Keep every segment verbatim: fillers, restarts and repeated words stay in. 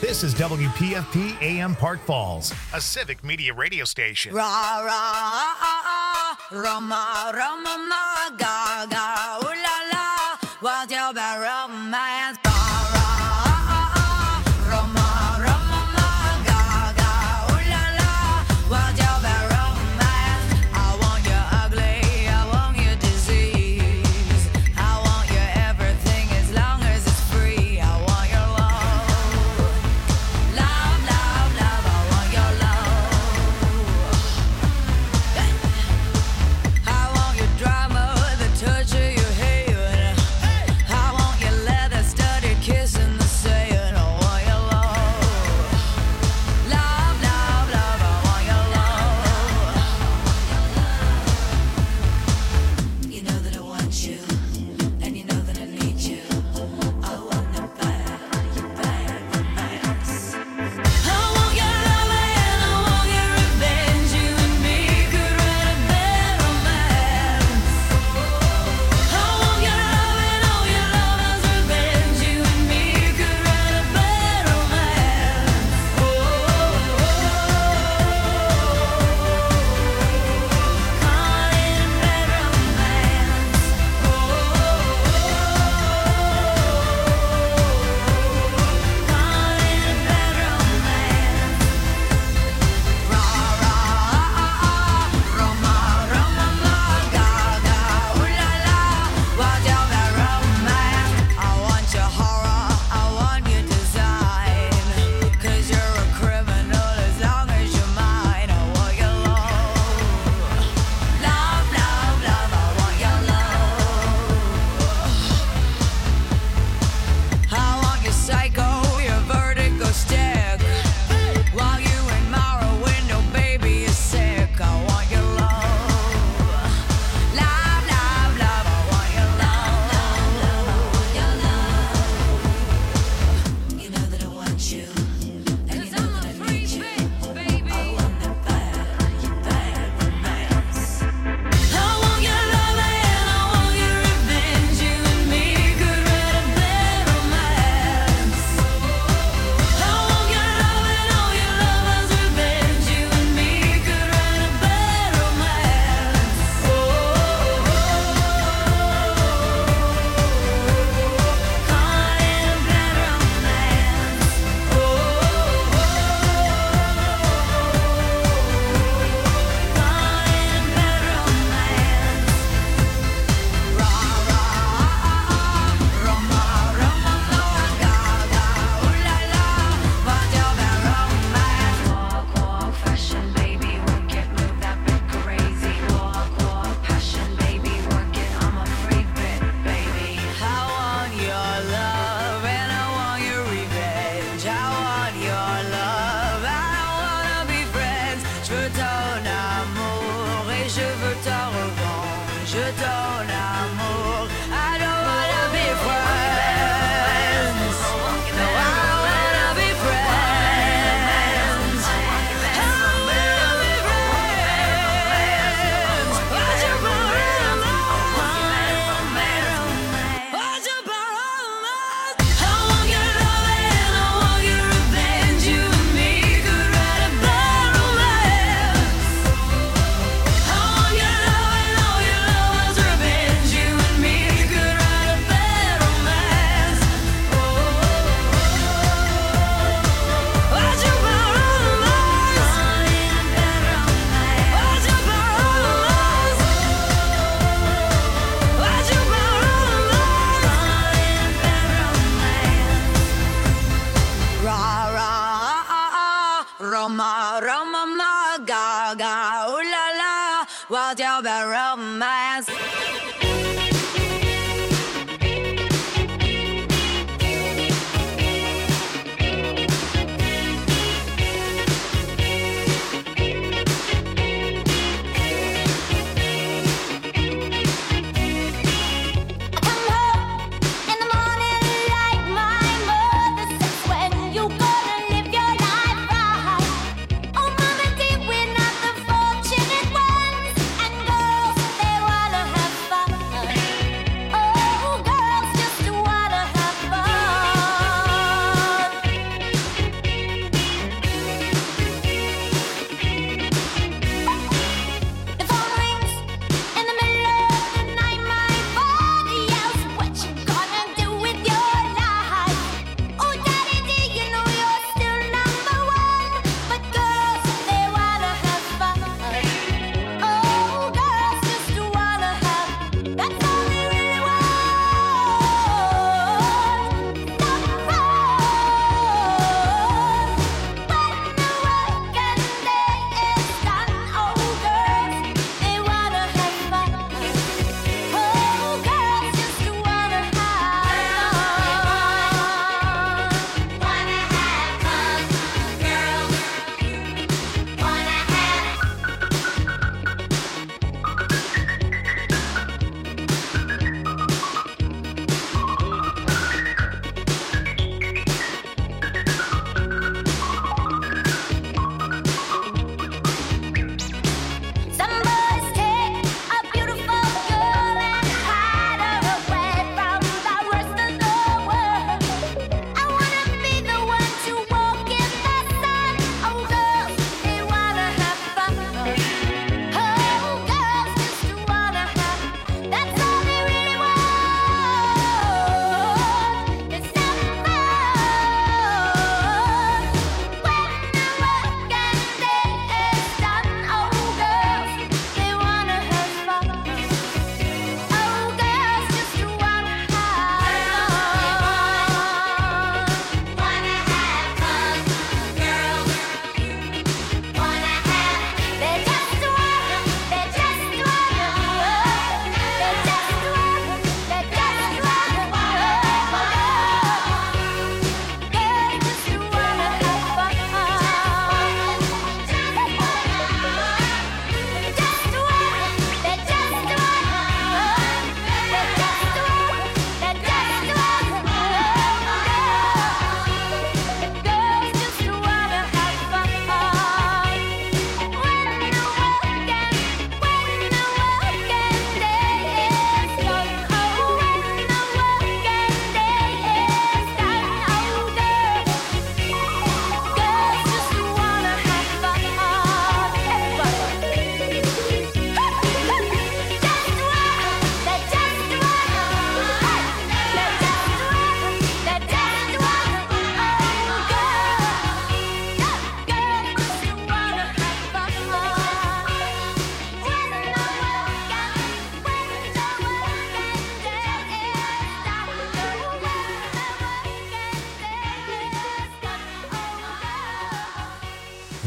This is W P F P A M Park Falls, a civic media radio station. Ra ra Roma Roma ga ga ooh la la, what's your bad romance? Drama, the touch of your hair. I want your love.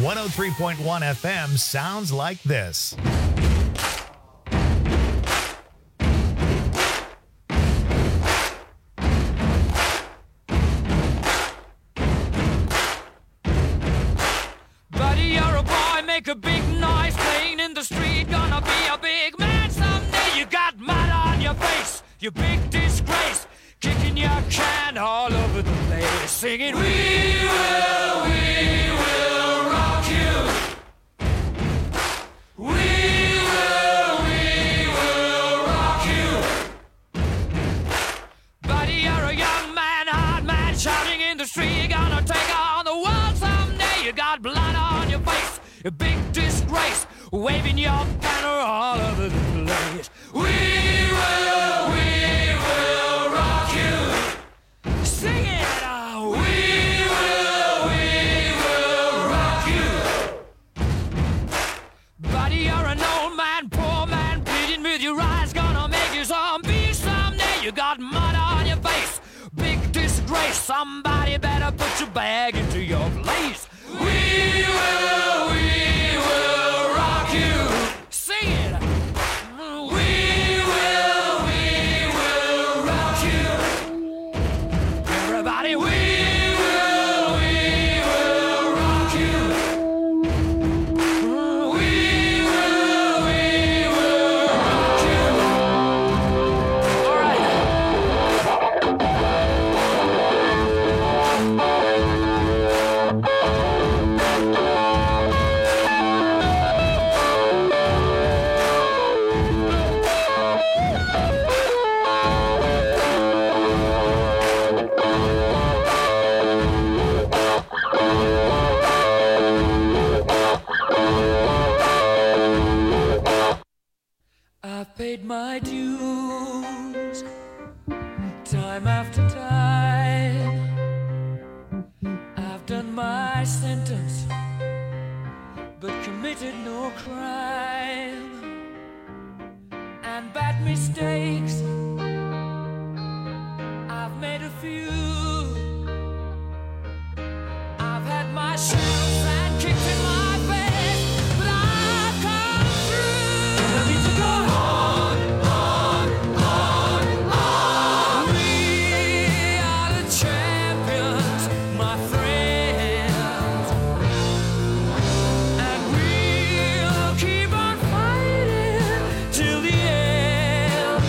one oh three point one F M sounds like this. Buddy, you're a boy, make a big noise playing in the street. Gonna be a big man someday. You got mud on your face, you big disgrace. Kicking your can all over the place, singing, we will, we will rock you. We will, we will rock you. Buddy, you're a young man, hard man, shouting in the street. You're gonna take on the world someday. You got blood on your face, a big disgrace, waving your banner all over the place. We will, we will rock you. Sing it out. We will, we will rock you. Buddy, you're an old man, poor man, pleading with your eyes, gonna make you zombie someday. You got mud on your face, big disgrace. Somebody better put your bag into your place. We will, we will rock you. Sing it. We will, we will rock you. Everybody, we will, we will rock you. We will, we will rock you. All right. I've paid my dues time after time. I've done my sentence, but committed no crime. And bad mistakes, I've made a few. I've had my shells and kicked in my face, but I've come through. I need to go on, on, on, on. We are the champions, my friends, and we'll keep on fighting till the end.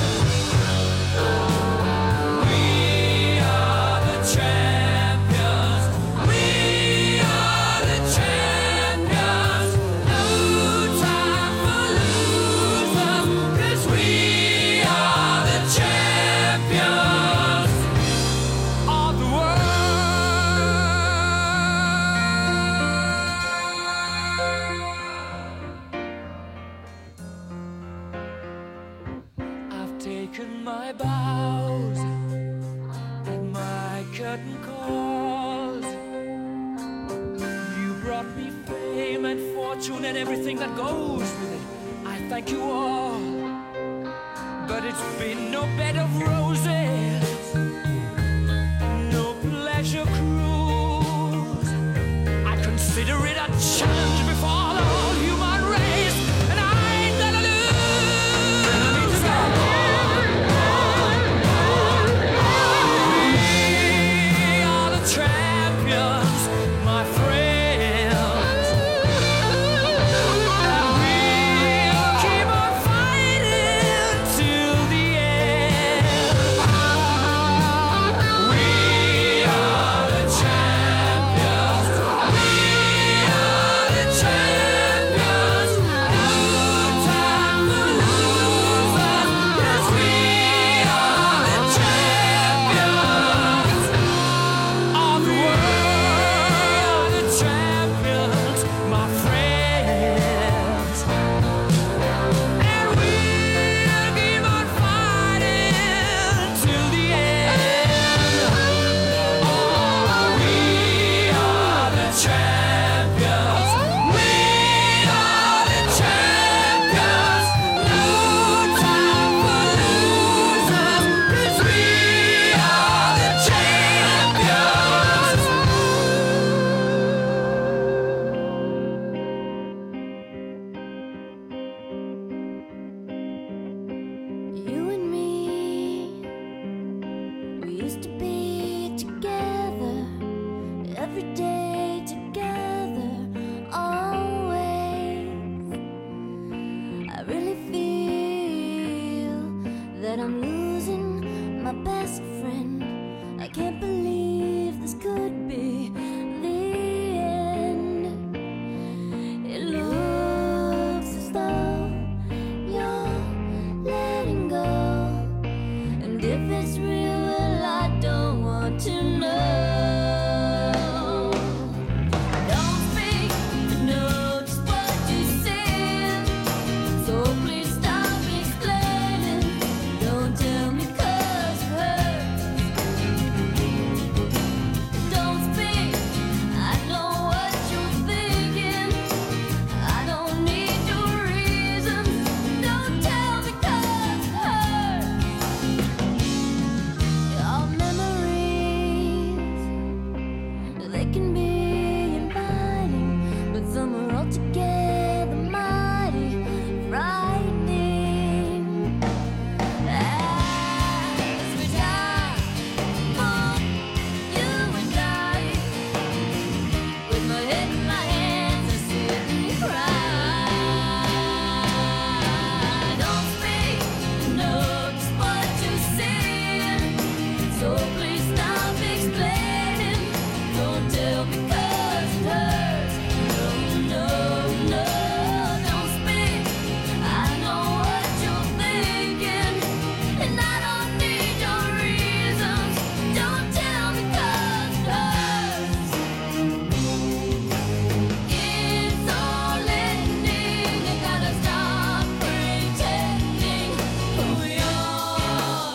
We are the champions. We are the champions. No time for losers, 'cause we are the champions of the world. I've taken my bows and my curtain calls. You brought me fame and fortune and everything that goes with it. I thank you all, but it's been no bed of roses, no pleasure cruise. I consider it a challenge before the whole human race, and I ain't gonna lose. We are the champions, my friends, and we'll keep on fighting till the end. used to be together, every day together, always. I really feel that I'm losing my best friend. I can't believe this could be the end. It looks as though you're letting go, and if it's real, well, I don't want to know. Don't speak, I know just what you said, so please stop explaining. Don't tell me 'cause it hurts. Don't speak, I know what you're thinking. I don't need your reasons. Don't tell me 'cause it hurts. Our memories, they can be inviting, but some are altogether mighty frightening. As we die, for you and I, with my head in my hands, I sit and cry. Don't speak, I know just what you're saying, so please stop explaining. Don't tell me 'cause it hurts. No, no, no, don't speak. I know what you're thinking, and I don't need your reasons. Don't tell me 'cause it hurts. It's all ending. You gotta stop pretending who you are.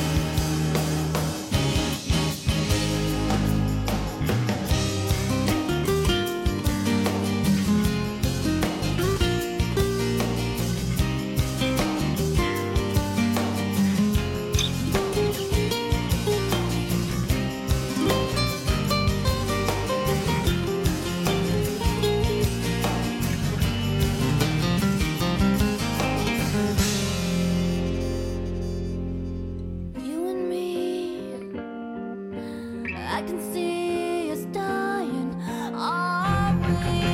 You and me, I can see us dying, are we?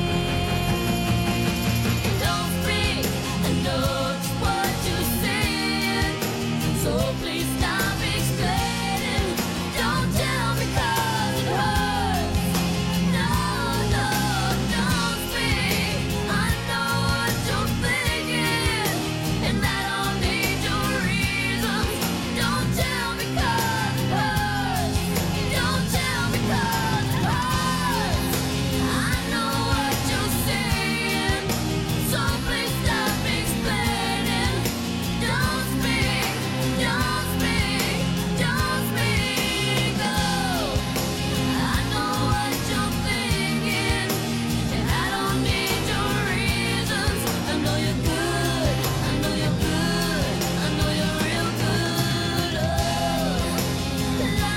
Don't speak, I know just what you're saying, so please stop explaining. Don't tell me 'cause it hurts. No, no, don't speak. I know what you're thinking, and I don't need your reasons. Don't tell me 'cause it hurts. Don't tell me 'cause it hurts. I know what you're saying, so please stop explaining. Don't speak, don't speak, don't speak. Oh, I know what you're thinking, and I don't need your reasons. I know you're good, I know you're good, I know you're real good. Oh, la la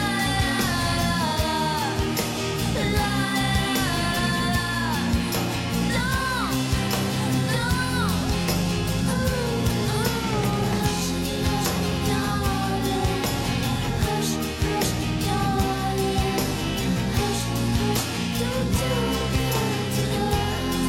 la la. Don't, don't. Ooh, ooh. Hush, hush, darling. Hush, hush, darling. Hush, hush, don't do it to us.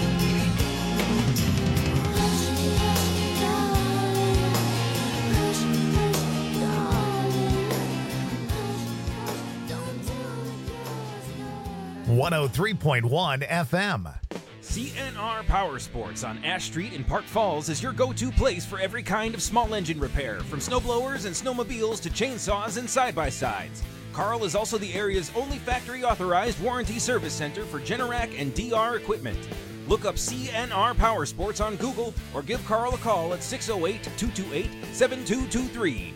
Hush, hush, darling. Hush, hush, darling. Hush, hush, don't do it to us. one oh three point one F M. C N R Power Sports on Ash Street in Park Falls is your go-to place for every kind of small engine repair, from snowblowers and snowmobiles to chainsaws and side-by-sides. Carl is also the area's only factory-authorized warranty service center for Generac and D R equipment. Look up C N R Power Sports on Google or give Carl a call at six oh eight, two two eight, seven two two three.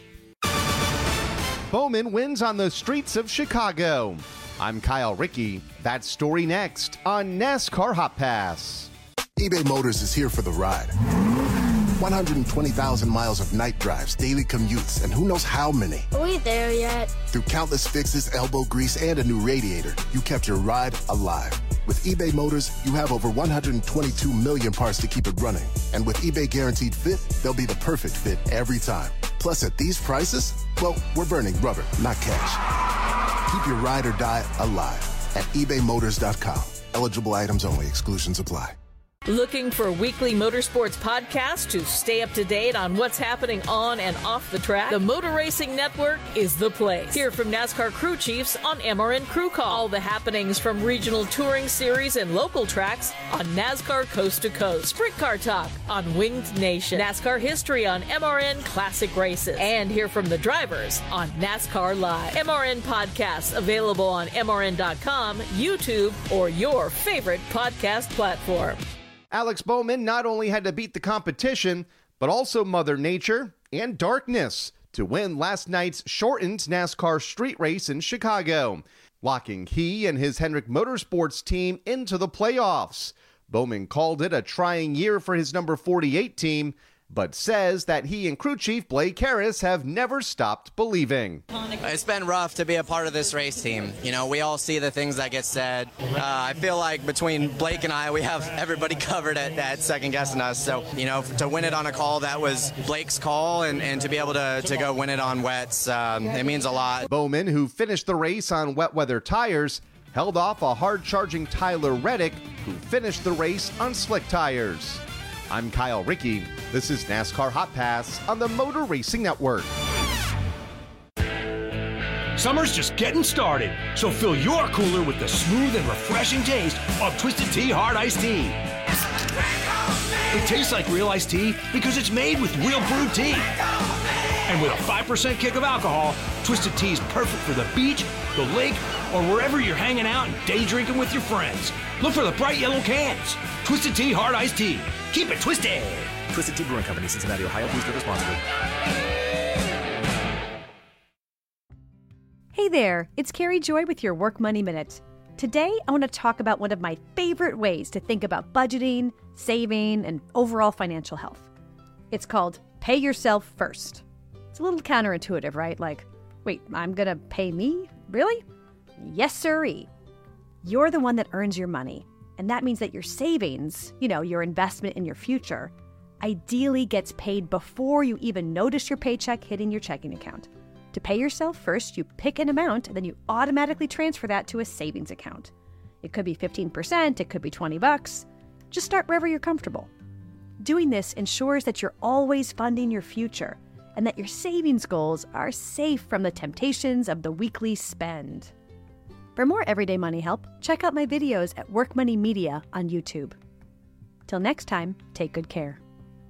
Bowman wins on the streets of Chicago. I'm Kyle Rickey. That story next on NASCAR Hot Pass. eBay Motors is here for the ride. one hundred twenty thousand miles of night drives, daily commutes, and who knows how many. Are we there yet? Through countless fixes, elbow grease, and a new radiator, you kept your ride alive. With eBay Motors, you have over one hundred twenty-two million parts to keep it running. And with eBay Guaranteed Fit, they'll be the perfect fit every time. Plus, at these prices, well, we're burning rubber, not cash. Keep your ride or die alive at ebay motors dot com. Eligible items only. Exclusions apply. Looking for weekly motorsports podcasts to stay up to date on what's happening on and off the track? The Motor Racing Network is the place. Hear from NASCAR crew chiefs on M R N Crew Call. All the happenings from regional touring series and local tracks on NASCAR Coast to Coast. Sprint Car Talk on Winged Nation. NASCAR history on M R N Classic Races. And hear from the drivers on NASCAR Live. M R N podcasts available on M R N dot com, YouTube, or your favorite podcast platform. Alex Bowman not only had to beat the competition, but also Mother Nature and darkness to win last night's shortened NASCAR street race in Chicago, locking he and his Hendrick Motorsports team into the playoffs. Bowman called it a trying year for his number forty-eight team, but says that he and crew chief Blake Harris have never stopped believing. It's been rough to be a part of this race team. You know, we all see the things that get said. Uh, I feel like between Blake and I, we have everybody covered at, at second guessing us. So, you know, to win it on a call that was Blake's call and, and to be able to, to go win it on wets, um, it means a lot. Bowman, who finished the race on wet weather tires, held off a hard-charging Tyler Reddick, who finished the race on slick tires. I'm Kyle Rickey. This is NASCAR Hot Pass on the Motor Racing Network. Summer's just getting started, so fill your cooler with the smooth and refreshing taste of Twisted Tea Hard Iced Tea. It tastes like real iced tea because it's made with real brewed tea. And with a five percent kick of alcohol, Twisted Tea is perfect for the beach, the lake, or wherever you're hanging out and day drinking with your friends. Look for the bright yellow cans. Twisted Tea Hard Iced Tea. Keep it twisted. Twisted Tea Brewing Company, Cincinnati, Ohio. Please drink responsibly. Hey there, it's Carrie Joy with your Work Money Minute. Today, I want to talk about one of my favorite ways to think about budgeting, saving, and overall financial health. It's called Pay Yourself First. It's a little counterintuitive, right? Like, wait, I'm going to pay me? Really? Yes, sirree. You're the one that earns your money. And that means that your savings, you know, your investment in your future, ideally gets paid before you even notice your paycheck hitting your checking account. To pay yourself first, you pick an amount and then you automatically transfer that to a savings account. It could be fifteen percent, it could be twenty bucks. Just start wherever you're comfortable. Doing this ensures that you're always funding your future and that your savings goals are safe from the temptations of the weekly spend. For more everyday money help, check out my videos at Work Money Media on YouTube. Till next time, take good care.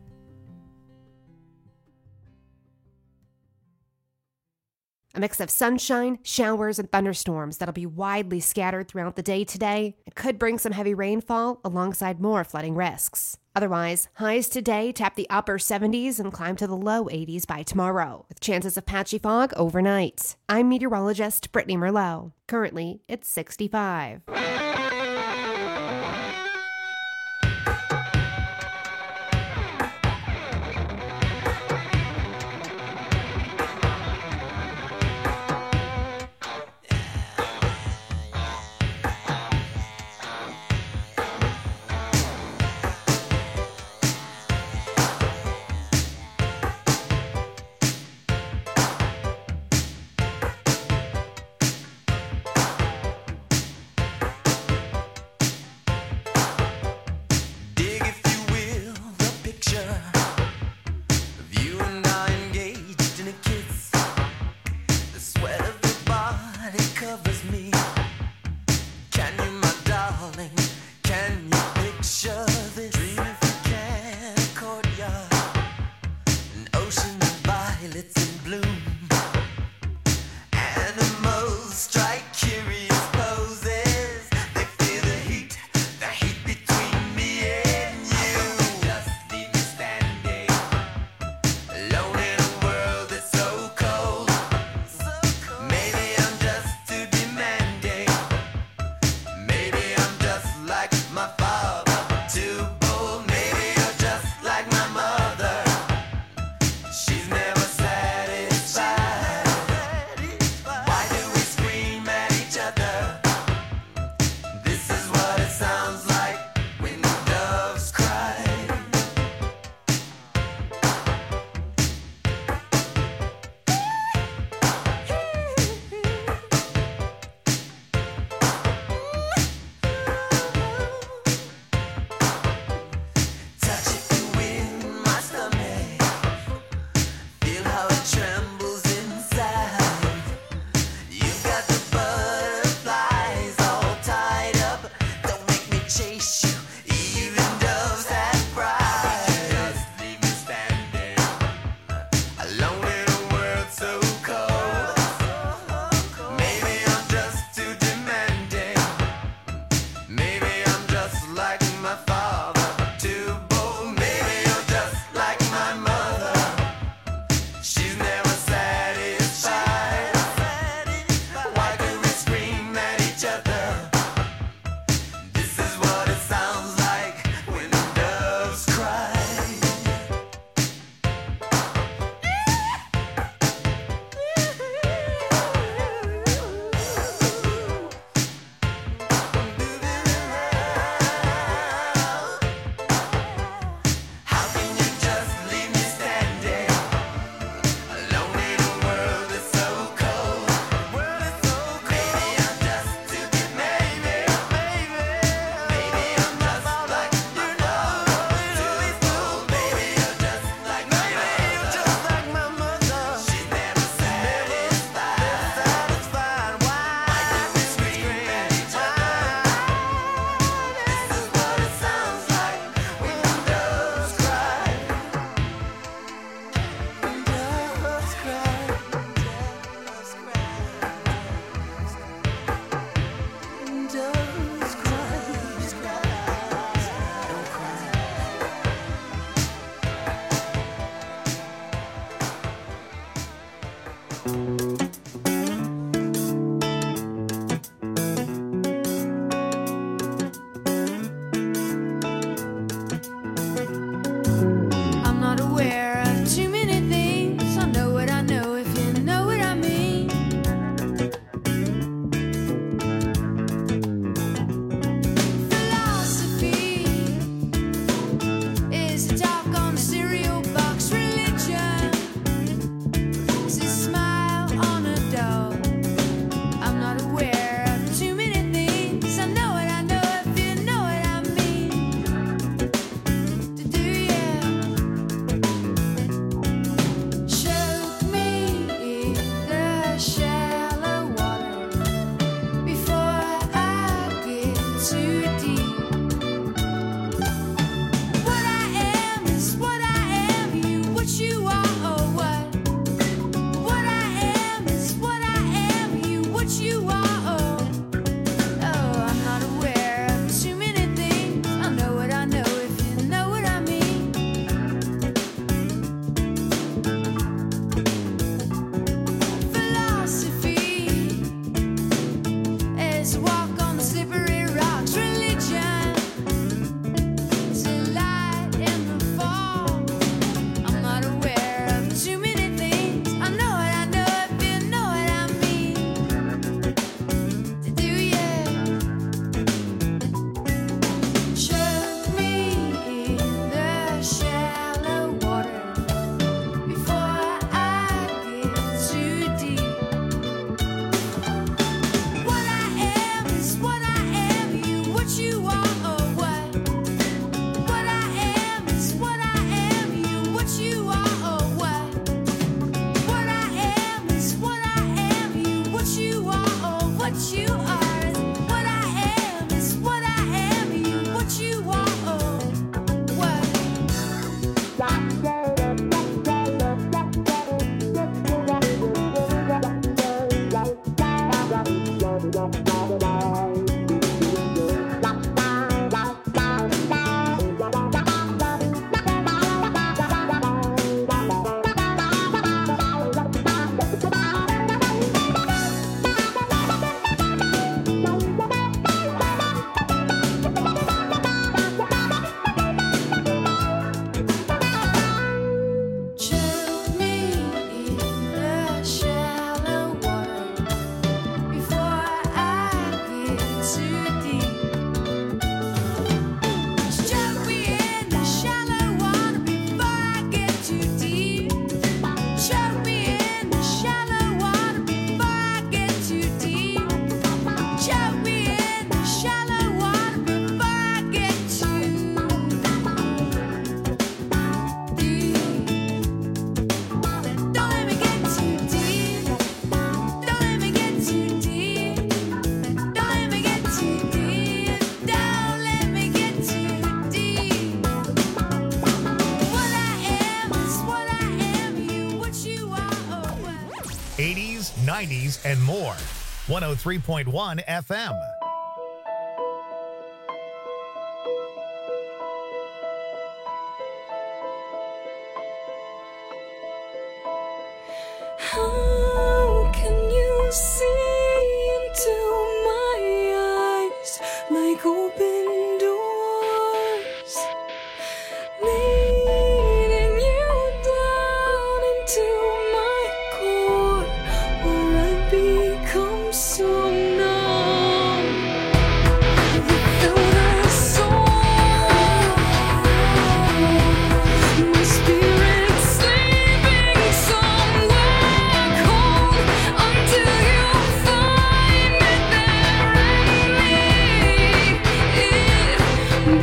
A mix of sunshine, showers, and thunderstorms that'll be widely scattered throughout the day today. It could bring some heavy rainfall alongside more flooding risks. Otherwise, highs today tap the upper seventies and climb to the low eighties by tomorrow, with chances of patchy fog overnight. I'm meteorologist Brittany Merlot. Currently, it's sixty-five. Maybe I'm just to be mad. eighties, nineties, and more. one oh three point one F M. How can you see into my eyes like open doors, leading you down into my core where I become so numb without a soul? My spirit's sleeping somewhere cold until you find it there and lead it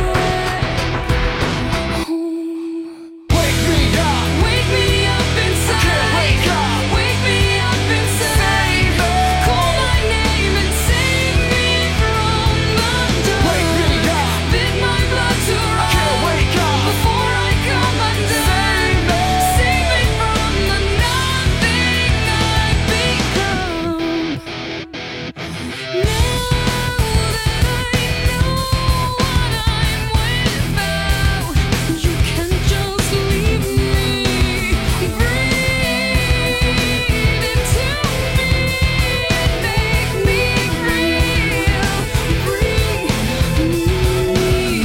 back home. Wake me up, wake me up inside. Can't wake up, wake me up inside. Call my name and save me from the dark. Wake me up, bid my blood to run. Can't wake up before I come undone. Save me from the nothing I've become. Now that I know what I'm without, you can just leave me. Breathe into me and make me real. Bring me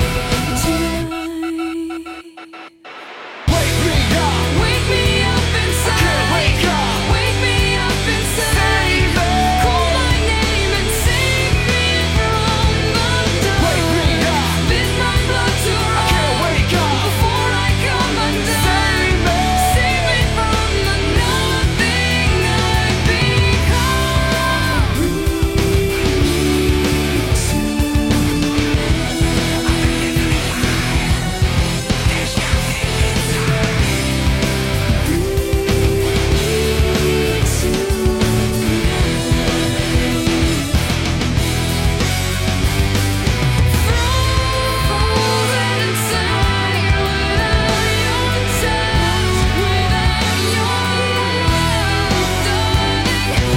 tonight. Wake me up, wake me up inside. Can't wake up, wake me up inside. Call my name and save me from the dark. Wake me up, bid my blood to run. Can't wake up before I come undone. Save me, save me from the nothing I've become. Frozen inside without your touch, without your love, darling.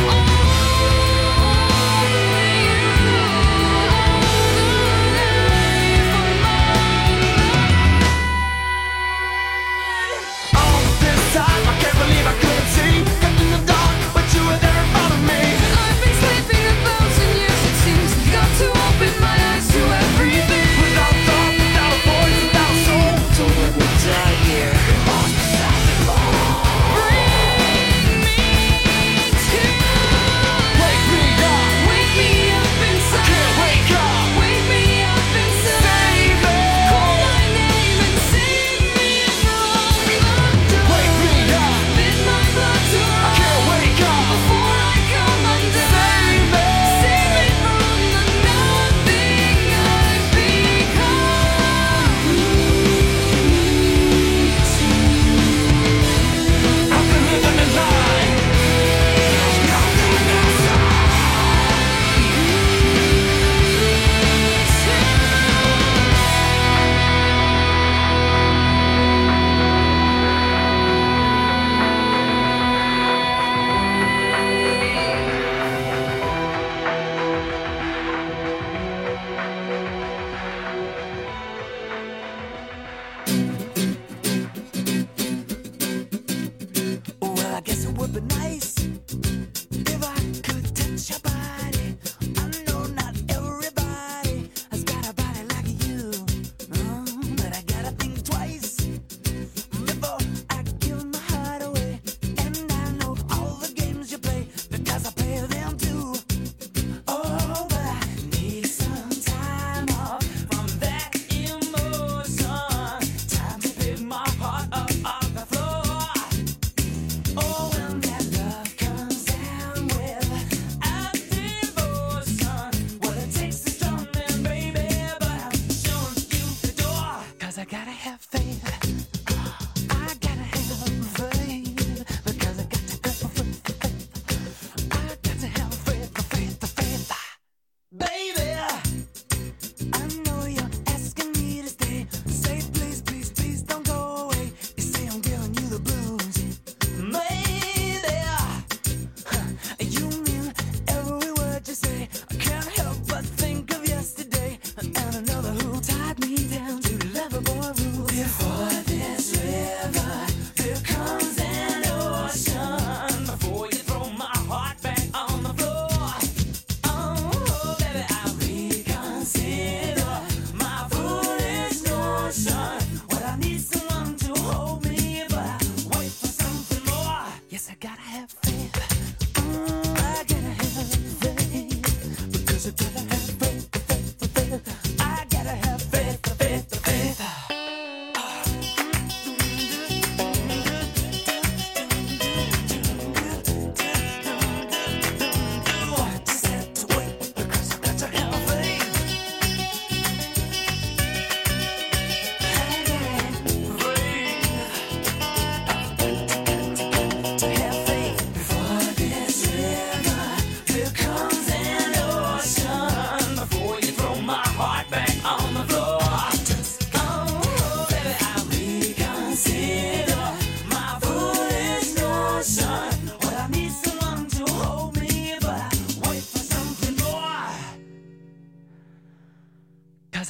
All this time, I can't believe I couldn't see. Kept in the dark, but you were there in front of me. I've been sleeping a thousand years, it seems. Got to open my eyes to everything. Without thought, without a voice, without a soul. So when we die here, on something more. Bring me to Wake me up, wake me up inside. can't wake up. Wake me up inside. Save me. Call my name and save me from the dark. Wake me up, Bid my blood to run. can't wake up Before I come undone. Save me. Save me from the nothing I've become. I've been living a lie. Well, I guess it would be nice if I could touch your body. I know not everybody has got a body like you, Mm, but I gotta think twice before I give my heart away. And I know all the games you play because I play them too. Oh, but I need some time off from that emotion. Time to pick my heart up off the floor. Oh, when that love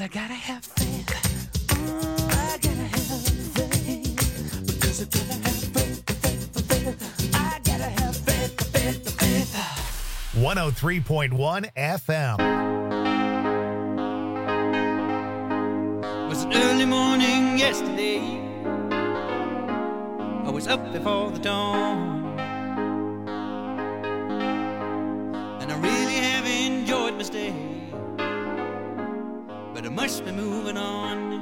I gotta have faith. I gotta have faith. Because I gotta have faith, faith, faith. I gotta have faith, faith, faith. one oh three point one F M. It was an early morning yesterday. I was up before the dawn, and I really have enjoyed my stay, but I must be moving on.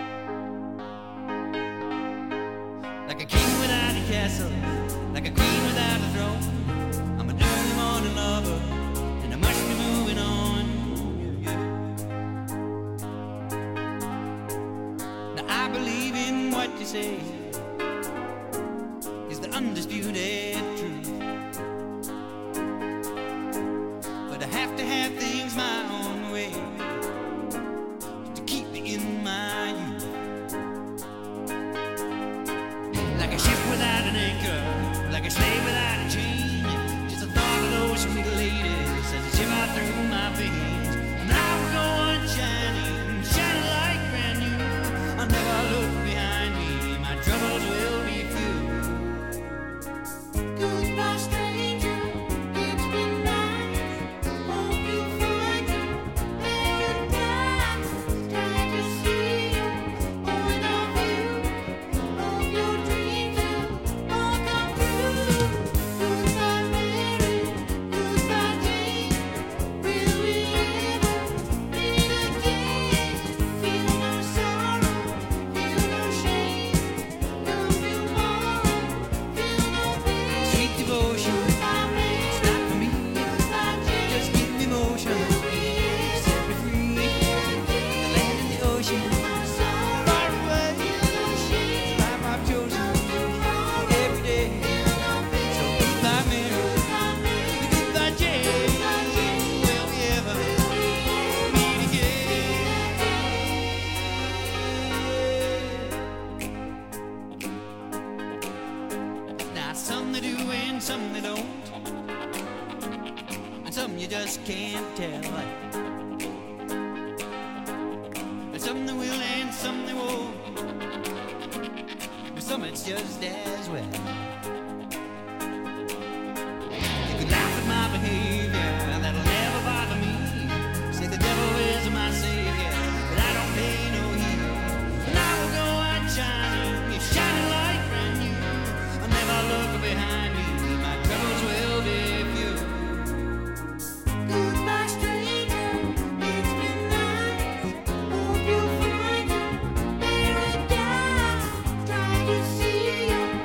Like a king without a castle, like a queen without a throne, I'm an early morning lover, and I must be moving on. Now I believe in what you say is the undisputed truth, but I have to have things my own way to keep me in my youth. Like a ship without an anchor, like a slave without a chain, just the thought of those sweet ladies as they shiver through my veins. And I will go on shining, shining like brand new. I'll never look behind me, my troubles will be few. Goodbye, stranger. It's been nice. Hope you find your paradise. Try to see you, point of view of your dreams will all come true. Goodbye, Mary. Goodbye, Jane. Will we ever meet again? Feel no sorrow, feel no shame. No tomorrow, feel no pain. Sweet devotion, it's not for me. Just give me motion, set me free. The land and the ocean, far away. Life I've chosen every day. So goodbye, Mary. Goodbye, Jane. Will we ever meet again? Now some they do and some they don't, and some you just can't tell. And some they will and some they won't, but some it's just as well. You could laugh at my behavior, that'll never bother me. Say the devil is my savior, but I don't pay no heed. And I will go on shining, you're shining like brand new. I'll never look behind me, my troubles will be few. Goodbye, stranger. It's been nice. Hope you find your paradise. Try to see your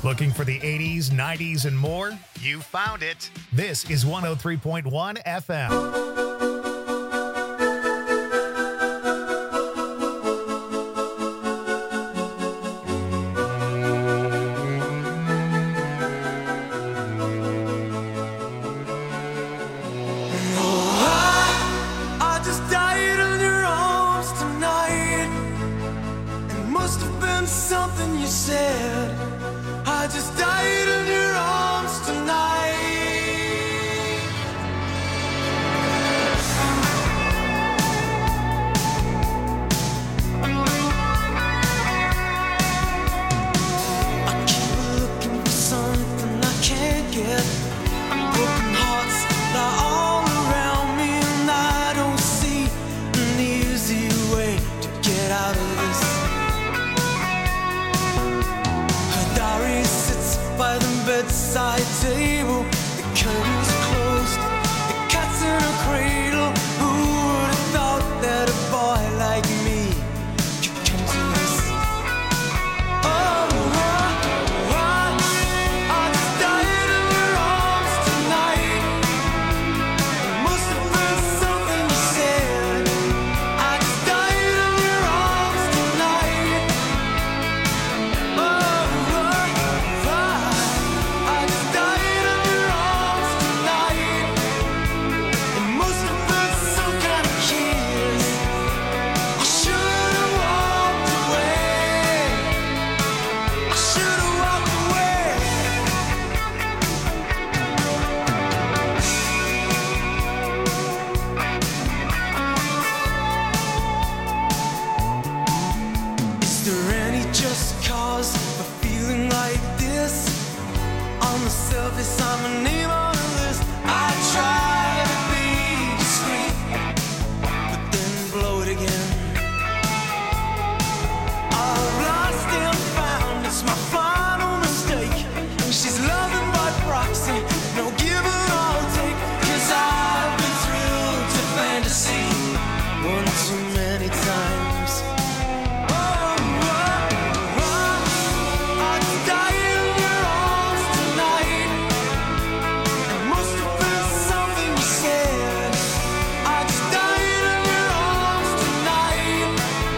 Looking for the eighties, nineties, and more? You found it. This is one oh three point one F M. I just died in your arms tonight. It must have been something you said. I just died in your arms tonight. I keep looking for something I can't get. Broken hearts lie all around me, and I don't see an easy way to get out of this. Her diary sits by the bedside table. The curtains are closed, the cat's in a cradle. Who would have thought that a boy like me could come to this? Oh, I, I, I just died in your arms tonight. It must have been something you said. I just died in your arms tonight. Oh, I, I just died in your arms tonight. It must have been some kind of kiss. I should have walked away. I should have walked away. Is there any just cause for feeling like this? On the surface, I'm a name on a list. I try to be discreet, but then blow it again. I've lost and found, it's my final mistake. She's loving by proxy, no give and I'll take. Cause I've been thrilled to fantasy one too many times. Oh, oh, oh, I just died in your arms tonight. It must have been something you said. I just died in your arms tonight.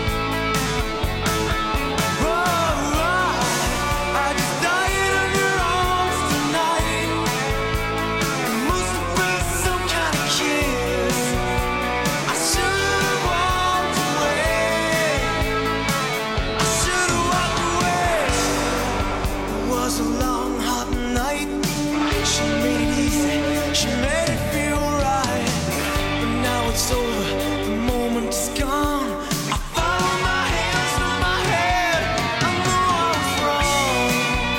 Oh, oh, I just died in your arms tonight. It must have been some kind of kiss. I should have walked away. I should have walked away. It was a long, hot night. She made it easy. She made it feel right. But now it's over. The moment is gone. I follow my hands through my head. I know I was wrong.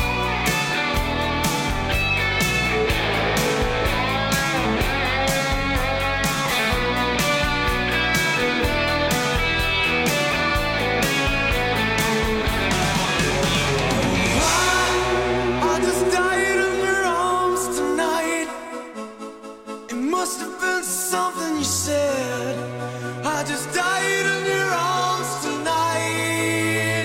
I just died in your arms tonight. It must have been something you said. I just died in your arms tonight.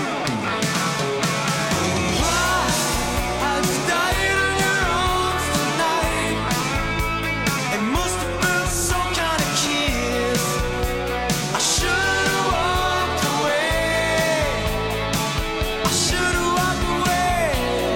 I just died in your arms tonight. It must have been some kind of kiss. I should have walked away. I should have walked away.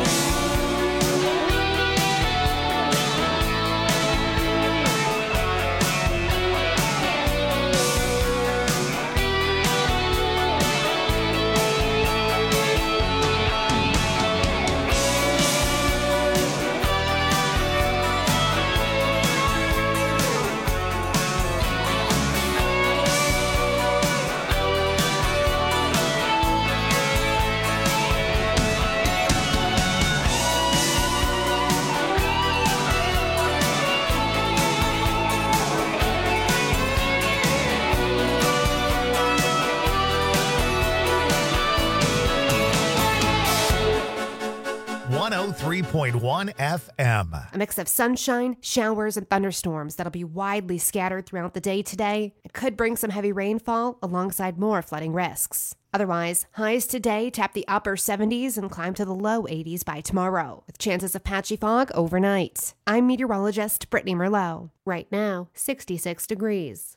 one oh three point one F M. A mix of sunshine, showers, and thunderstorms that'll be widely scattered throughout the day today. It could bring some heavy rainfall alongside more flooding risks. Otherwise, highs today tap the upper seventies and climb to the low eighties by tomorrow, with chances of patchy fog overnight. I'm meteorologist Brittany Merlot. Right now, sixty-six degrees.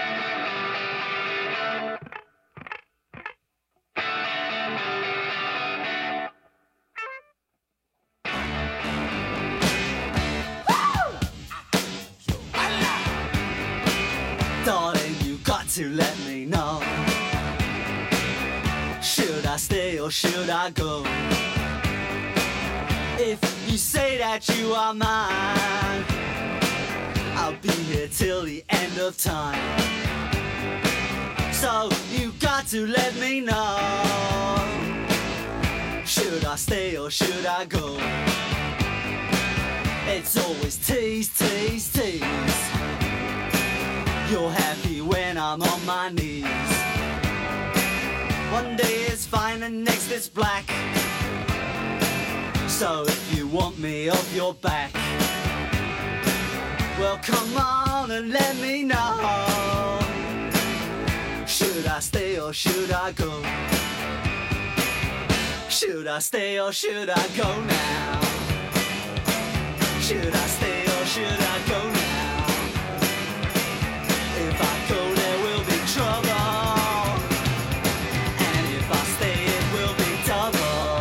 Darling, you got to let me know. Should I stay or should I go? If you say that you are mine, I'll be here till the end of time. So you got to let me know. Should I stay or should I go? It's always tease, tease, tease. You're happy when I'm on my knees. One day it's fine and next it's black. So if you want me off your back, well come on and let me know. Should I stay or should I go? Should I stay or should I go now? Should I stay or should I go now? If I go there will be trouble, and if I stay it will be double.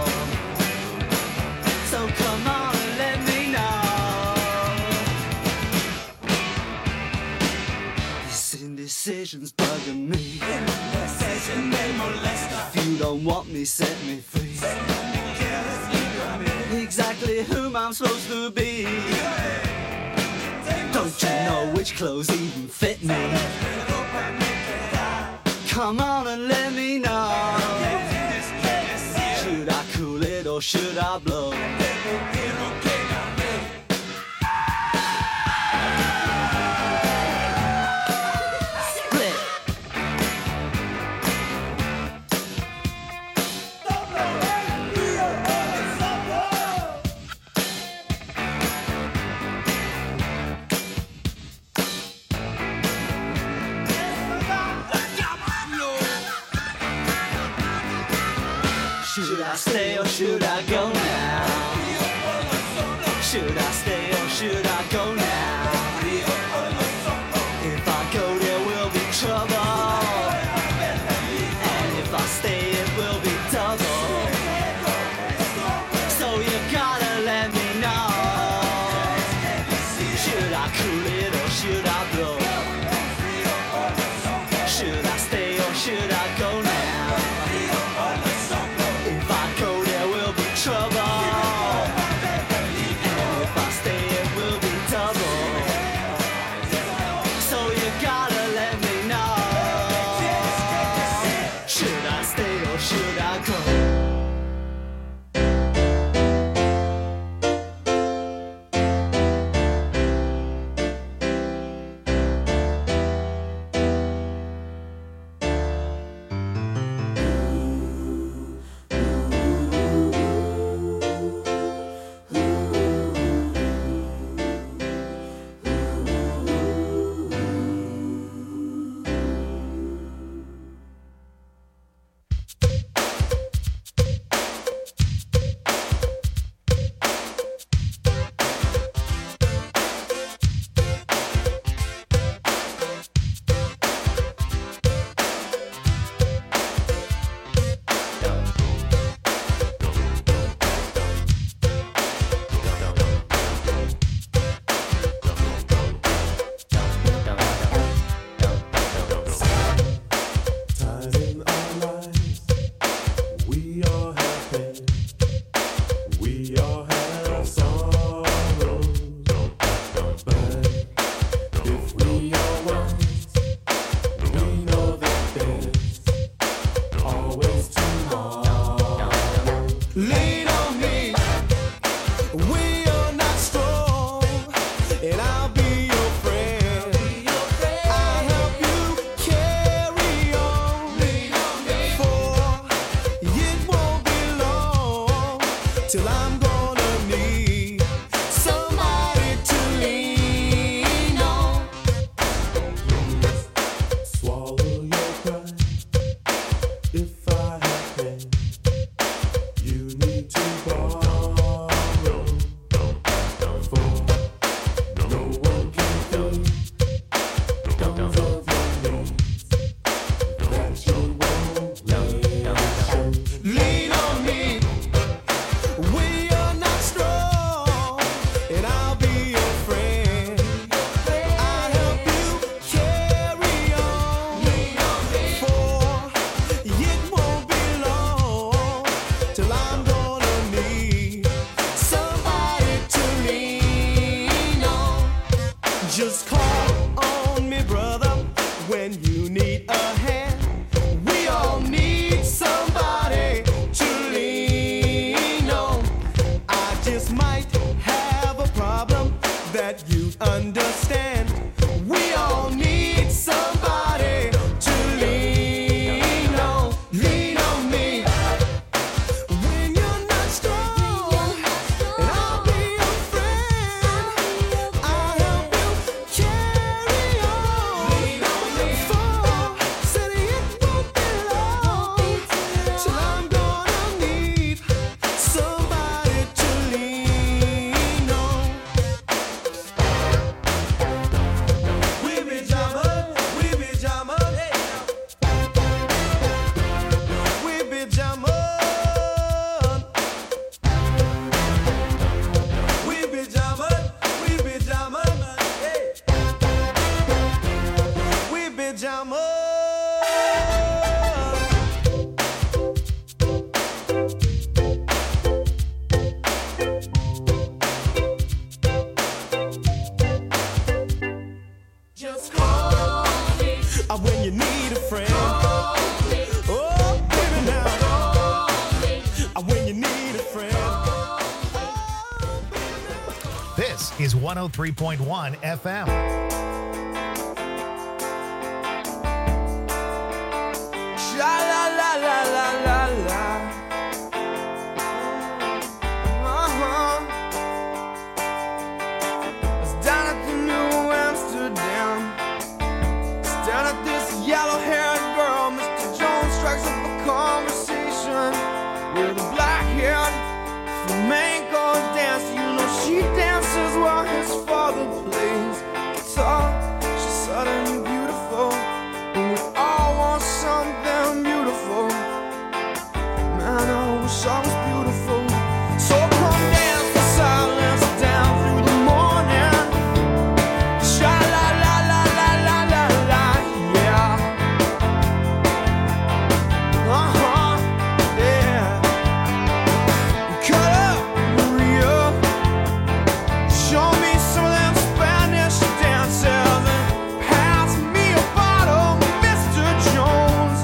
So come on and let me know. This indecision's bugging me. If you don't want me, set me free. Exactly whom I'm supposed to be. Don't you know which clothes even fit me? Come on and let me know. Should I cool it or should I blow? Split. Should I stay or should I go now? Should I stay or should I go now? If I go there will be trouble, and if I stay it will be double. So you gotta let me know. Should I cool it or should I blow? Should I stay or should I go now? If I go there will be trouble, and if I when you need a hand. We all need somebody to lean on. I just might have a problem that you understand. We all need somebody to lean on. Lean on me when you're not strong, and I'll be your friend. I'll help you carry on. Lean on me. For said it won't be long till I'm gonna need somebody to lean on. We be jamming, we be jamming, we be jamming, we be jamming, we be jamming, we be jamming. Just call me uh, when you need a friend. Oh, baby, now. Uh, when you need a friend. This is one oh three point one F M. Sha la la la la la la. Uh-huh. I was down at the New Amsterdam. Down at this yellow-haired girl, Mister Jones strikes up a conversation with a black-haired flamenco dancer. You know she dances while his father plays guitar. She's suddenly beautiful, and we all want something beautiful. Man, I wish I was beautiful. So come dance the silence down through the morning. Sha la la la la la la la, yeah. Uh-huh, yeah. Cut up, Maria. Show me some of them Spanish dances and pass me a bottle, Mister Jones.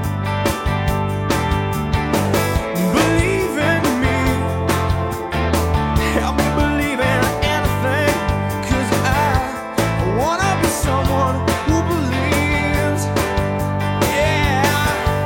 Believe in me, help me believe in anything, 'cause I wanna be someone who believes. Yeah,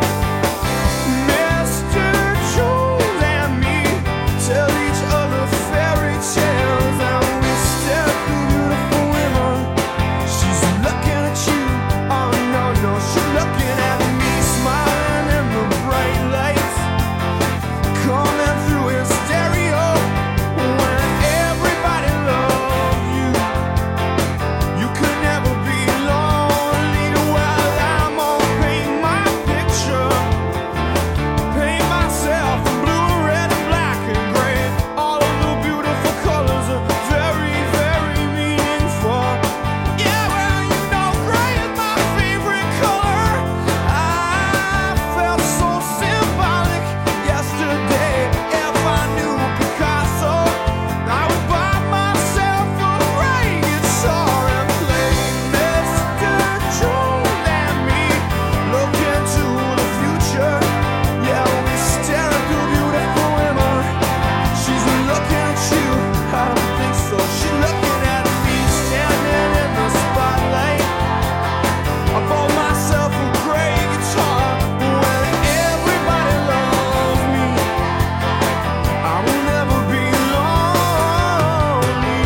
Mister Jones and me tell each other fairy tales, and we stare through beautiful women. She's looking at you, oh no, no, she's looking at me, smiling in the bright lights coming through his stereo. When everybody loves you, you could never be lonely. Well, I'm gonna paint my picture, paint myself in blue, red, and black and gray. All of the beautiful colors are very, very meaningful. Yeah, well, you know gray is my favorite color. I felt so symbolic yesterday. If I knew Picasso, I would buy myself a gray guitar and play Mister Jones and me. Look into the future. Yeah, we stare at the beautiful women. She's looking at you. I don't think so. She's looking at me, standing in the spotlight. I bought myself a gray guitar. When everybody loves me, I will never be lonely.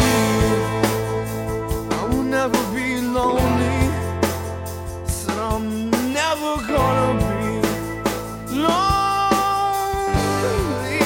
I will never be lonely. Said I'm never gonna be lonely.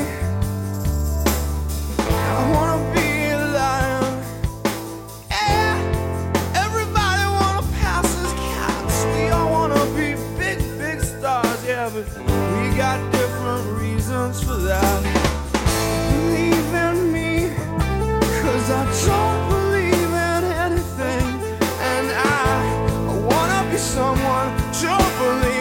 I wanna be alive. Yeah, everybody wanna pass as cats. We all wanna be big, big stars. Yeah, but we got different reasons for that. Believe in me, 'cause I don't believe in anything, and I, I wanna be someone to believe